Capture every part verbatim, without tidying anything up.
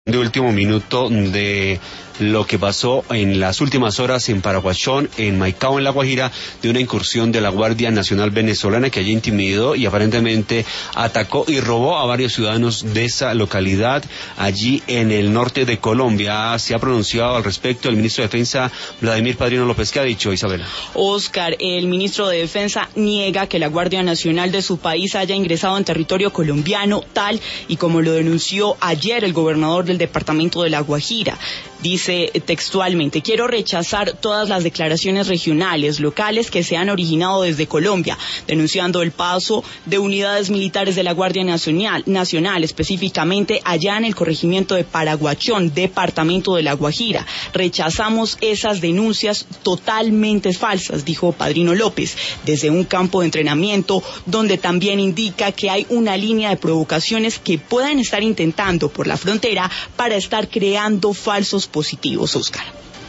De último minuto de lo que pasó en las últimas horas en Paraguachón, en Maicao, en La Guajira, de una incursión de la Guardia Nacional Venezolana que allí intimidó y aparentemente atacó y robó a varios ciudadanos de esa localidad, allí en el norte de Colombia. Se ha pronunciado al respecto el ministro de Defensa, Vladimir Padrino López. ¿Qué ha dicho, Isabela? Oscar, el ministro de Defensa niega que la Guardia Nacional de su país haya ingresado en territorio colombiano, tal y como lo denunció ayer el gobernador del departamento de La Guajira. Dice textualmente: quiero rechazar todas las declaraciones regionales, locales que se han originado desde Colombia, denunciando el paso de unidades militares de la Guardia Nacional, Nacional, específicamente allá en el corregimiento de Paraguachón, departamento de La Guajira. Rechazamos esas denuncias totalmente falsas, dijo Padrino López, desde un campo de entrenamiento donde también indica que hay una línea de provocaciones que puedan estar intentando por la frontera para estar creando falsos positivos, Oscar.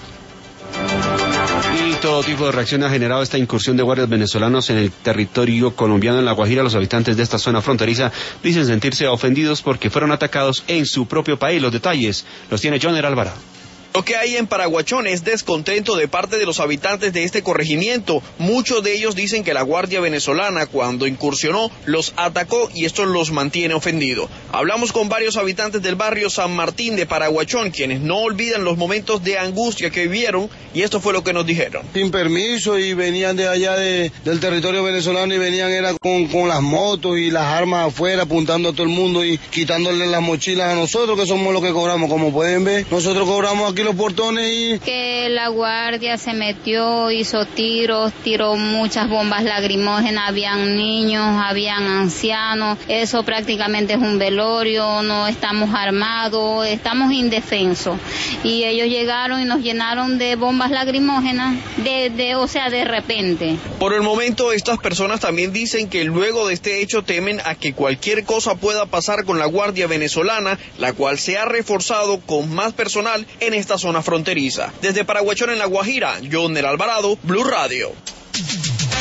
Y todo tipo de reacción ha generado esta incursión de guardias venezolanos en el territorio colombiano en La Guajira. Los habitantes de esta zona fronteriza dicen sentirse ofendidos porque fueron atacados en su propio país. Los detalles los tiene Joner Alvarado. Lo que hay en Paraguachón es descontento de parte de los habitantes de este corregimiento. Muchos de ellos dicen que la Guardia Venezolana, cuando incursionó, los atacó y esto los mantiene ofendidos. Hablamos con varios habitantes del barrio San Martín de Paraguachón, quienes no olvidan los momentos de angustia que vivieron, y esto fue lo que nos dijeron. Sin permiso, y venían de allá de, del territorio venezolano y venían era con, con las motos y las armas afuera apuntando a todo el mundo y quitándole las mochilas a nosotros, que somos los que cobramos. Como pueden ver, nosotros cobramos aquí los portones y... Que la guardia se metió, hizo tiros, tiró muchas bombas lacrimógenas, habían niños, habían ancianos, eso prácticamente es un velorio, no estamos armados, estamos indefensos, y ellos llegaron y nos llenaron de bombas lacrimógenas, de, de, o sea, de repente. Por el momento, estas personas también dicen que luego de este hecho temen a que cualquier cosa pueda pasar con la Guardia Venezolana, la cual se ha reforzado con más personal en esta zona fronteriza. Desde Paraguachón en La Guajira, Joner Alvarado, Blue Radio.